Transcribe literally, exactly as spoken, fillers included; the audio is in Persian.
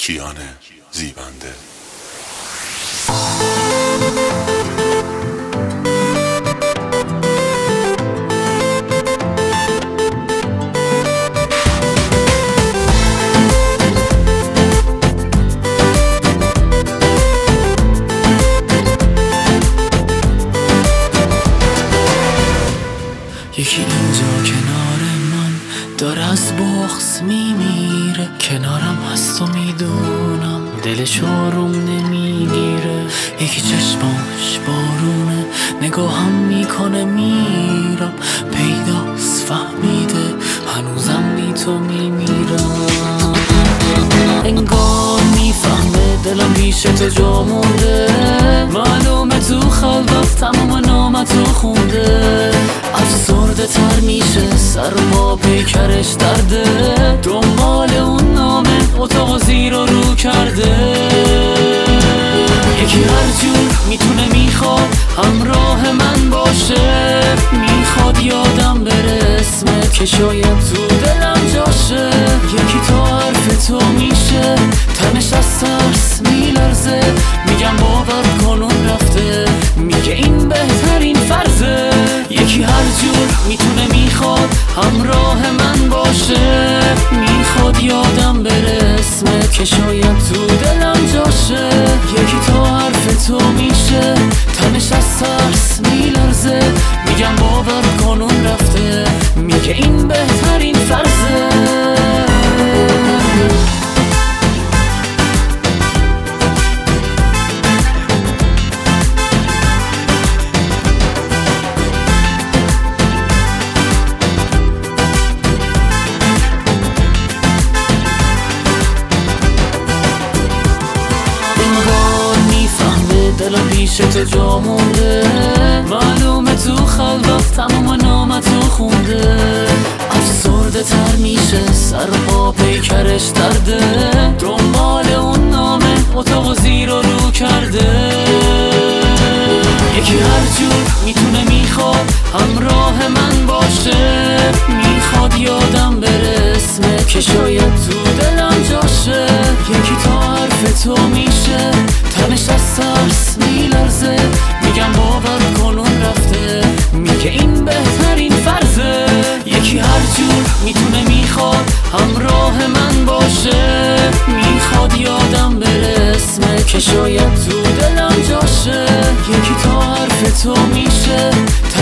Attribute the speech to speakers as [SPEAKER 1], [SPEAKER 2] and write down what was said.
[SPEAKER 1] کیان زیبنده.
[SPEAKER 2] یکی اینجا کنار من داره از بغض میمیره، کنارم هست و میدونم دلش آروم نمیگیره. یکی چشماش بارونه، نگاهم میکنه میرم، پیداست فهمیده هنوزم بی تو میمیرم. انگار میفهمه دلم پیش تو جا مونده، معلومه تو خلوت تمام نامتو خونده. افسرده تر میشه سر با پیکرش درده، دنبال اون نامه اتاق زیر و رو کرده. یکی هر جور میتونه میخواد همراه من باشه، میخواد یادم بره اسمت که شاید تو دلم جاشه. یکی تا حرف تو میشه تنش از ترس میلرزه، میگم باور کن اون رفته، میگه این بهترین فرضه. یکی هر جور میتونه میخواد همراه من باشه، میخواد یادم بره اسمت که شاید تو دلم جاشه. یکی تا حرف تو میشه تنش از ترس میلرزه، میگم باور کن اون رفته، میگه این بهترین فرضه. دلم پیش تو جا مونده، معلومه تو خلوت تمام نامتو خونده. افسرده تر میشه سر با پیکرش درده، دنبال اون نامه اتاق زیر و رو کرده. یکی هر جور میتونه میخواد همراه من باشه، میخواد یادم بره اسمت که شاید تو دلم جاشه. یکی تا حرف تو میشه تنش از ترس میلرزه، میگم باور کن اون رفته، میگه این بهترین فرضه. یکی هر جور میتونه میخواد همراه من باشه، میخواد یادم بره اسمت که شاید تو دلم جاشه. یکی تا حرف تو میشه